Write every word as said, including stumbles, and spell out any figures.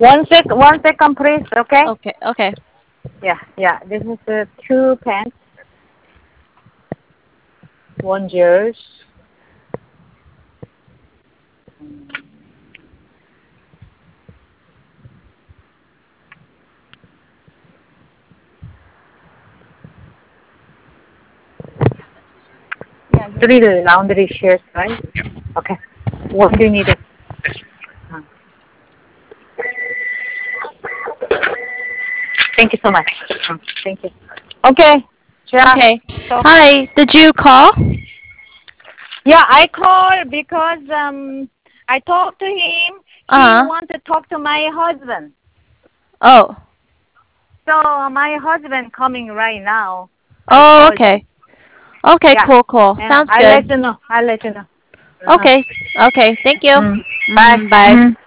One sec, one second, please. Okay. Okay, okay. Yeah, yeah. This is the two pants, one jersey. Yeah, go Three ahead. laundry shirts, right? Okay. What do you need? Uh, Thank you so much. Uh, Thank you. Okay. Yeah. Okay. So Hi, did you call? yeah, I called because um I talked to him. He Uh-huh. want to talk to my husband. Oh. So my husband coming right now. I Oh, called them. okay. Okay, Yeah. cool, cool. Yeah. Sounds I'll good. let you know. I'll let you know. Uh-huh. Okay. Okay, thank you. Mm. Bye. Mm, bye. Mm.